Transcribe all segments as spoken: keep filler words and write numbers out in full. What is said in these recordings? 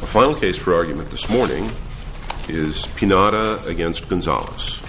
final case for argument this morning is Pineda against Gonzalez.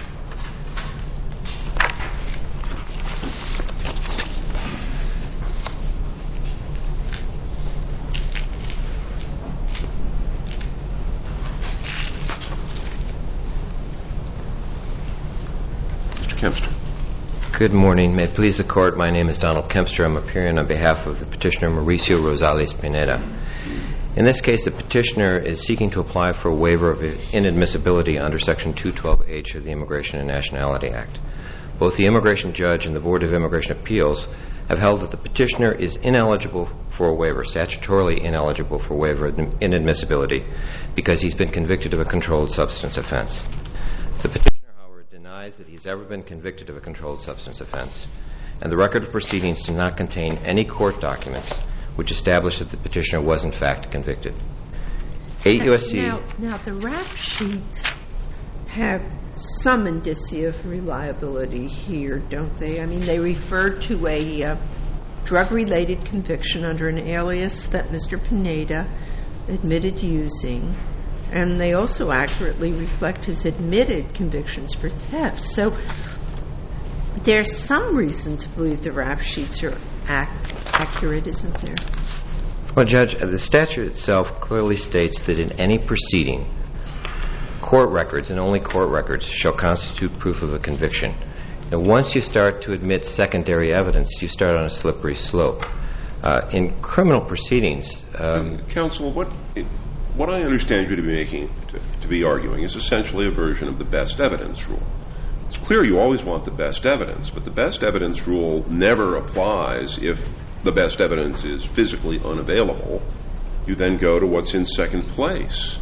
Mister Kempster. Good morning. May it please the Court, my name is Donald Kempster. I'm appearing on behalf of the petitioner Mauricio Rosales Pineda. In this case, the petitioner is seeking to apply for a waiver of inadmissibility under Section two twelve H of the Immigration and Nationality Act. Both the immigration judge and the Board of Immigration Appeals have held that the petitioner is ineligible for a waiver, statutorily ineligible for waiver of inadmissibility, because he's been convicted of a controlled substance offense. The petitioner, however, denies that he's ever been convicted of a controlled substance offense, and the record of proceedings does not contain any court documents which establish that the petitioner was in fact convicted. eight U S C Now, now the rap sheets have some indicia of reliability here, don't they? I mean, they refer to a uh, drug-related conviction under an alias that Mister Pineda admitted using, and they also accurately reflect his admitted convictions for theft. So there's some reason to believe the rap sheets are ac- accurate, isn't there? Well, Judge, the statute itself clearly states that in any proceeding, court records, and only court records, shall constitute proof of a conviction. Now, once you start to admit secondary evidence, you start on a slippery slope. Uh, in criminal proceedings... Um, Counsel, what what I understand you to be making, to, to be arguing, is essentially a version of the best evidence rule. It's clear you always want the best evidence, but the best evidence rule never applies if the best evidence is physically unavailable. You then go to what's in second place.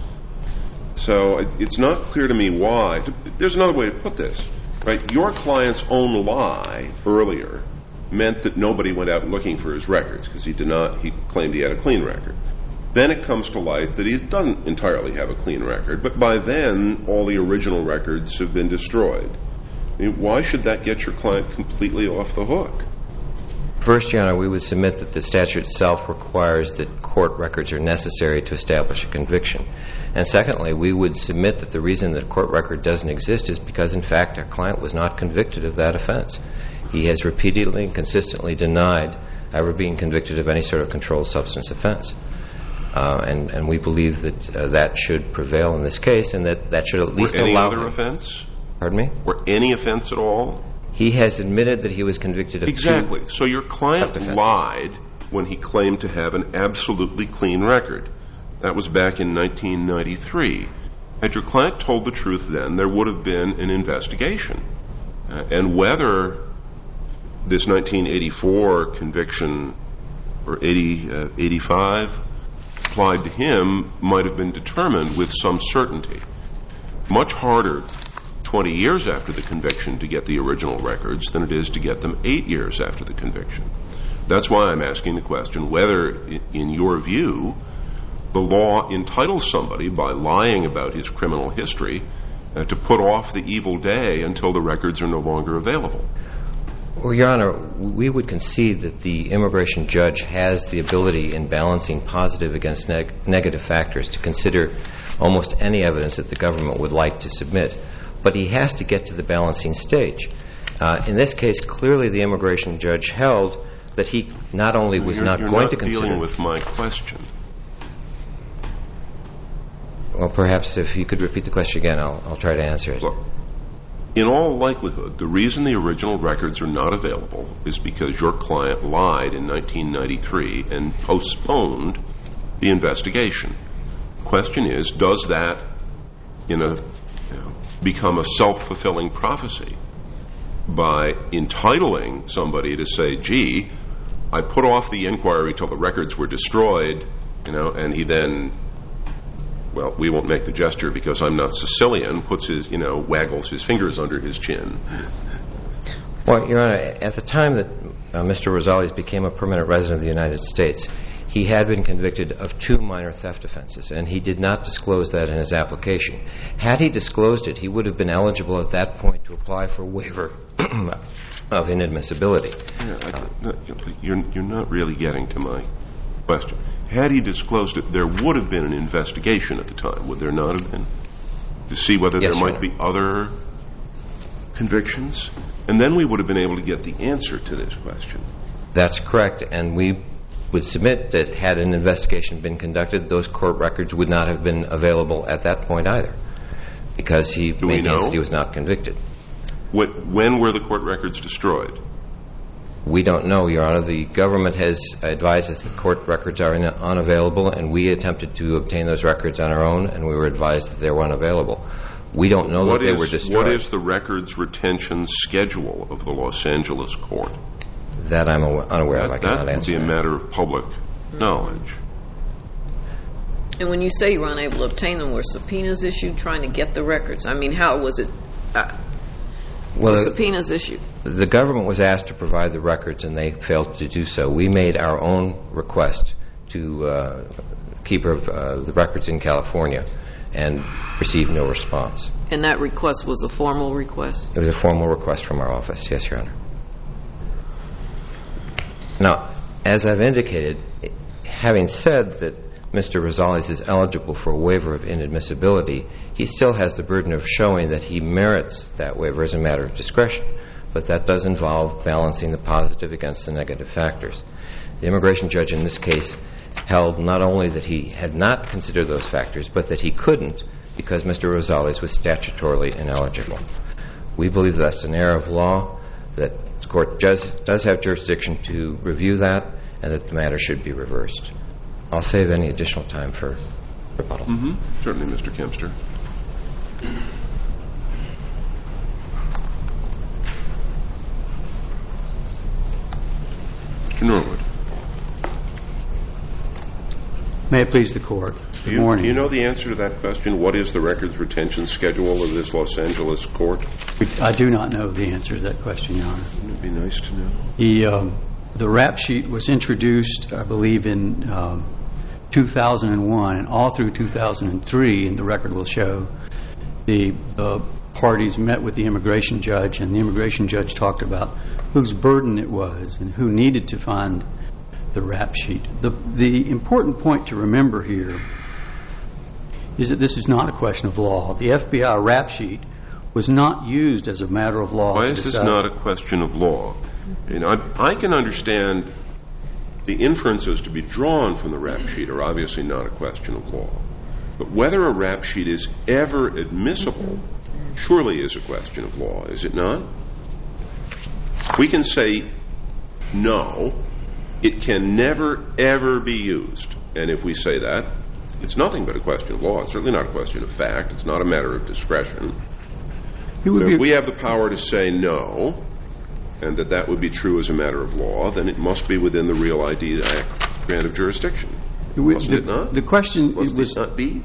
So it's not clear to me why. There's another way to put this, right? Your client's own lie earlier meant that nobody went out looking for his records because he did not, he claimed he had a clean record. Then it comes to light that he doesn't entirely have a clean record, but by then all the original records have been destroyed. I mean, why should that get your client completely off the hook? First, Your Honor, we would submit that the statute itself requires that court records are necessary to establish a conviction. And secondly, we would submit that the reason that a court record doesn't exist is because, in fact, our client was not convicted of that offense. He has repeatedly and consistently denied ever being convicted of any sort of controlled substance offense. Uh, and, and we believe that uh, that should prevail in this case, and that that should at least allow... Or any allow other him. offense? Pardon me? Or any offense at all? He has admitted that he was convicted of exactly. two So your client offenses. lied when he claimed to have an absolutely clean record. That was back in nineteen ninety-three. Had your client told the truth then, there would have been an investigation. Uh, and whether this nineteen eighty-four conviction, or eighty, uh, eighty-five, applied to him might have been determined with some certainty. Much harder twenty years after the conviction to get the original records than it is to get them eight years after the conviction. That's why I'm asking the question whether, in your view, the law entitles somebody, by lying about his criminal history, uh, to put off the evil day until the records are no longer available. Well, Your Honor, we would concede that the immigration judge has the ability in balancing positive against neg- negative factors to consider almost any evidence that the government would like to submit. But he has to get to the balancing stage. Uh, in this case, clearly the immigration judge held that he not only was you're, not you're going not to consider... dealing with my question. Well, perhaps if you could repeat the question again, I'll, I'll try to answer it. Look, in all likelihood, the reason the original records are not available is because your client lied in nineteen ninety-three and postponed the investigation. The question is, does that, in a, you know, become a self-fulfilling prophecy by entitling somebody to say, gee, I put off the inquiry till the records were destroyed, you know, and he then, well, we won't make the gesture because I'm not Sicilian, puts his, you know, waggles his fingers under his chin. Well, Your Honor, at the time that uh, Mister Rosales became a permanent resident of the United States, he had been convicted of two minor theft offenses, and he did not disclose that in his application. Had he disclosed it, he would have been eligible at that point to apply for a waiver of inadmissibility. Yeah, I, no, you're, you're not really getting to my Question. Had he disclosed it, there would have been an investigation at the time, would there not have been? To see whether Yes, there might Your be other convictions? And then we would have been able to get the answer to this question. That's correct, and we would submit that had an investigation been conducted, those court records would not have been available at that point either, because he Do we maintains know? that he was not convicted. What, when were the court records destroyed? We don't know, Your Honor. The government has advised us that court records are in, unavailable, and we attempted to obtain those records on our own, and we were advised that they were unavailable. We don't know What that they is, were destroyed. What is the records retention schedule of the Los Angeles court? That I'm aw- unaware of. I That, cannot that would answer be a that. matter of public knowledge. And when you say you were unable to obtain them, were subpoenas issued trying to get the records? I mean, how was it? Uh, Well, were subpoenas issued? the government was asked to provide the records, and they failed to do so. We made our own request to uh, keep uh, the records in California and received no response. And that request was a formal request? It was a formal request from our office, yes, Your Honor. Now, as I've indicated, having said that Mister Rosales is eligible for a waiver of inadmissibility, he still has the burden of showing that he merits that waiver as a matter of discretion, but that does involve balancing the positive against the negative factors. The immigration judge in this case held not only that he had not considered those factors, but that he couldn't because Mister Rosales was statutorily ineligible. We believe that's an error of law, that the court does, does have jurisdiction to review that, and that the matter should be reversed. I'll save any additional time for rebuttal. Mm-hmm. Certainly, Mister Kempster. Mister Norwood. May it please the Court. Good Do you, morning. do you know the answer to that question? What is the records retention schedule of this Los Angeles court? I do not know the answer to that question, Your Honor. Wouldn't it be nice to know? The, um, the rap sheet was introduced, I believe, in um, two thousand one, and all through two thousand three, and the record will show, the, the parties met with the immigration judge, and the immigration judge talked about whose burden it was and who needed to find the rap sheet. The, the important point to remember here is that this is not a question of law. The F B I rap sheet was not used as a matter of law. Why to is this decide. not a question of law? You know, I, I can understand the inferences to be drawn from the rap sheet are obviously not a question of law. But whether a rap sheet is ever admissible surely is a question of law, is it not? We can say no. It can never, ever be used. And if we say that, it's nothing but a question of law. It's certainly not a question of fact. It's not a matter of discretion. It would So be if we have the power to say no, and that that would be true as a matter of law, then it must be within the Real I D Act grant of jurisdiction. it would- Mustn't the, it not? the question Must was it not be?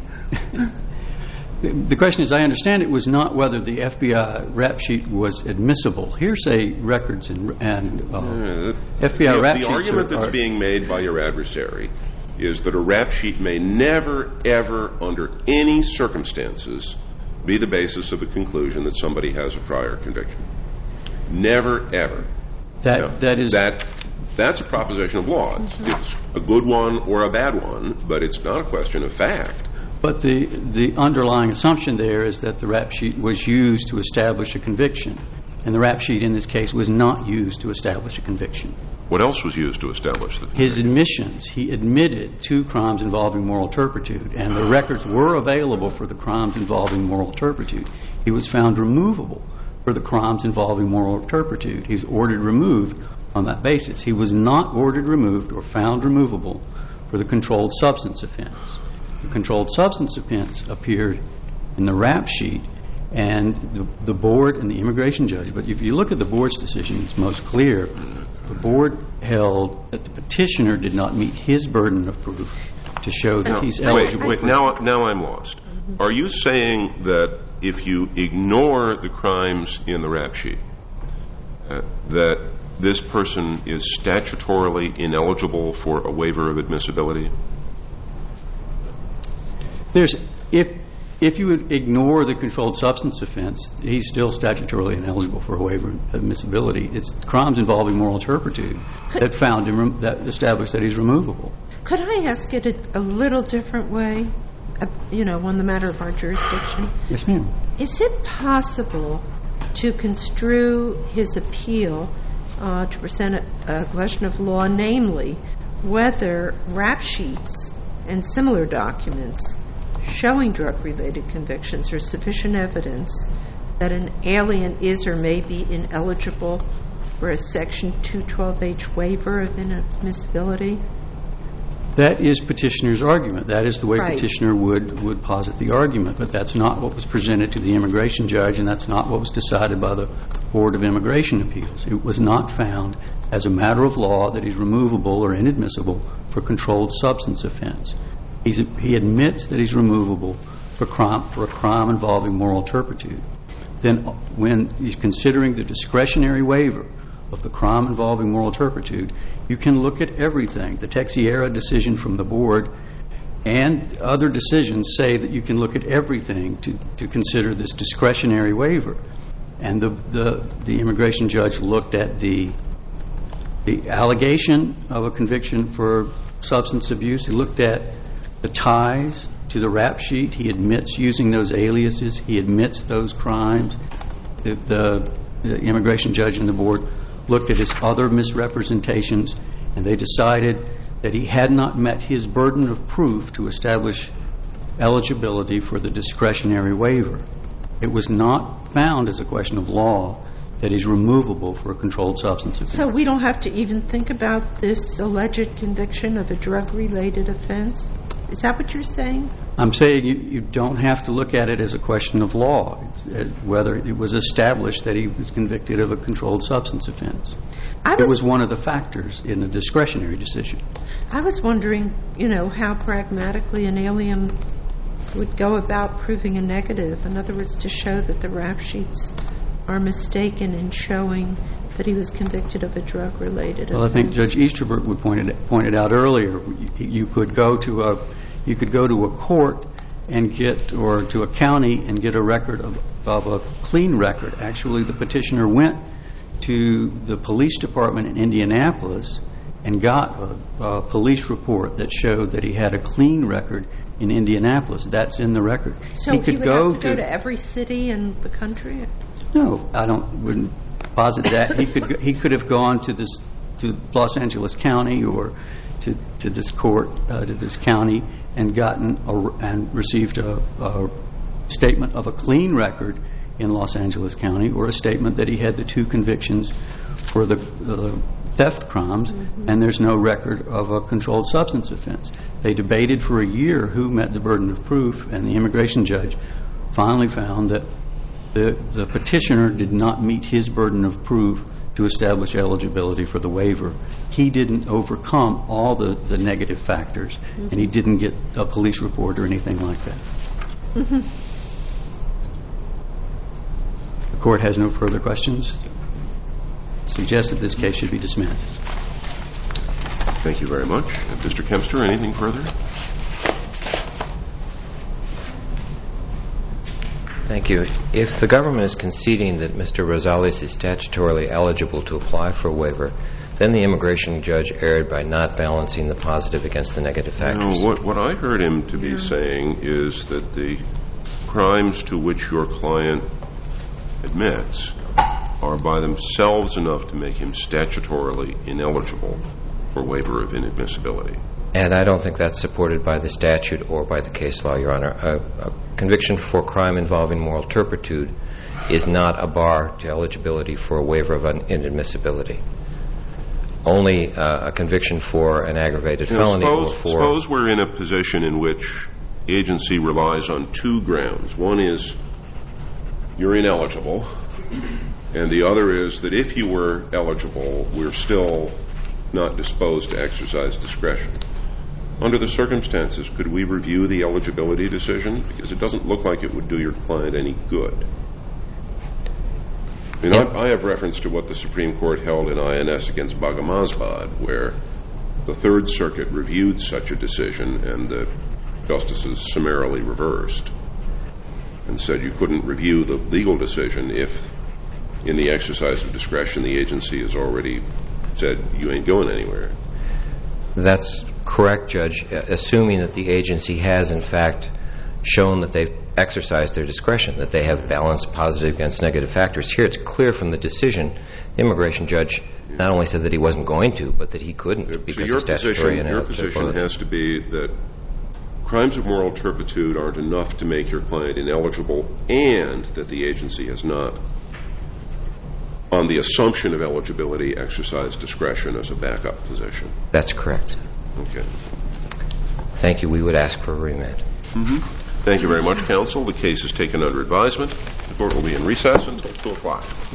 The question, as I understand it, was not whether the F B I rap sheet was admissible. Hearsay records and, and uh, Uh, F B I the, rap the sheets argument are, that's are, being made by your adversary is that a rap sheet may never, ever, under any circumstances, be the basis of a conclusion that somebody has a prior conviction. Never, ever. that Now, that is that that's a proposition of law. It's, it's a good one or a bad one, but it's not a question of fact. But the the underlying assumption there is that the rap sheet was used to establish a conviction, and the rap sheet in this case was not used to establish a conviction. What else was used to establish the His conviction? admissions, he admitted two crimes involving moral turpitude, and the records were available for the crimes involving moral turpitude. He was found removable for the crimes involving moral turpitude. He was ordered removed on that basis. He was not ordered removed or found removable for the controlled substance offense. The controlled substance offense appeared in the rap sheet, and the, the board and the immigration judge, but if you look at the board's decision, it's most clear. The board held that the petitioner did not meet his burden of proof to show that Now, he's wait, eligible. wait, for- now, now I'm lost. Are you saying that if you ignore the crimes in the rap sheet, uh, that this person is statutorily ineligible for a waiver of admissibility? There's if if you would ignore the controlled substance offense, he's still statutorily ineligible for a waiver of admissibility. It's crimes involving moral turpitude that found him, that established that he's removable. Could I ask it a, a little different way, uh, you know, on the matter of our jurisdiction? Yes, ma'am. Is it possible to construe his appeal uh, to present a, a question of law, namely whether rap sheets and similar documents showing drug-related convictions are sufficient evidence that an alien is or may be ineligible for a Section two twelve H waiver of inadmissibility? That is petitioner's argument. That is the way Right. petitioner would, would posit the argument, but that's not what was presented to the immigration judge, and that's not what was decided by the Board of Immigration Appeals. It was not found as a matter of law that he's removable or inadmissible for controlled substance offense. He's, he admits that he's removable for, crime, for a crime involving moral turpitude. Then when he's considering the discretionary waiver of the crime involving moral turpitude, you can look at everything. The Texiera decision from the board and other decisions say that you can look at everything to, to consider this discretionary waiver. And the, the, the immigration judge looked at the, the allegation of a conviction for substance abuse. He looked at the ties to the rap sheet. He admits using those aliases. He admits those crimes. The, the, the immigration judge and the board looked at his other misrepresentations, and they decided that he had not met his burden of proof to establish eligibility for the discretionary waiver. It was not found as a question of law that he's removable for a controlled substance offense. So we don't have to even think about this alleged conviction of a drug-related offense? Is that what you're saying? I'm saying you, you don't have to look at it as a question of law, uh, whether it was established that he was convicted of a controlled substance offense. I was, it was one of the factors in the discretionary decision. I was wondering, you know, how pragmatically an alien would go about proving a negative. In other words, to show that the rap sheets are mistaken in showing that he was convicted of a drug-related Well, offense. I think Judge Easterbrook would pointed pointed out earlier. You, you could go to a you could go to a court and get, or to a county and get a record of, of a clean record. Actually, the petitioner went to the police department in Indianapolis and got a, a police report that showed that he had a clean record in Indianapolis. That's in the record. So he he, could would go have to, to go to every city in the country? No, I don't. Wouldn't posit that. He could. He could have gone to this to Los Angeles County or to to this court uh, to this county and gotten a, and received a, a statement of a clean record in Los Angeles County, or a statement that he had the two convictions for the, the theft crimes, mm-hmm. and there's no record of a controlled substance offense. They debated for a year who met the burden of proof, and the immigration judge finally found that the, the petitioner did not meet his burden of proof to establish eligibility for the waiver. He didn't overcome all the, the negative factors, mm-hmm. and he didn't get a police report or anything like that. Mm-hmm. The court has no further questions. Suggest that this case should be dismissed. Thank you very much. Mister Kempster, anything further? Thank you. If the government is conceding that Mister Rosales is statutorily eligible to apply for a waiver, then the immigration judge erred by not balancing the positive against the negative factors. No, what, what I heard him to be yeah. saying is that the crimes to which your client admits are by themselves enough to make him statutorily ineligible for waiver of inadmissibility. And I don't think that's supported by the statute or by the case law, Your Honor. A, a conviction for crime involving moral turpitude is not a bar to eligibility for a waiver of inadmissibility. Only uh, a conviction for an aggravated you know, felony suppose, or for... Suppose we're in a position in which agency relies on two grounds. One is you're ineligible, and the other is that if you were eligible, we're still not disposed to exercise discretion. Under the circumstances, could we review the eligibility decision? Because it doesn't look like it would do your client any good. I mean, yeah. I, I have reference to what the Supreme Court held in I N S against Bagamazbad, where the Third Circuit reviewed such a decision and the justices summarily reversed and said you couldn't review the legal decision if, in the exercise of discretion, the agency has already said you ain't going anywhere. That's Correct, Judge, assuming that the agency has, in fact, shown that they've exercised their discretion, that they have balanced positive against negative factors. Here it's clear from the decision, the immigration judge not only said that he wasn't going to, but that he couldn't because so your of statutory position, your position has to be that crimes of moral turpitude aren't enough to make your client ineligible, and that the agency has not, on the assumption of eligibility, exercised discretion as a backup position. That's correct. Okay. Thank you. We would ask for a remand. Mm-hmm. Thank you very much, counsel. The case is taken under advisement. The court will be in recess until two o'clock.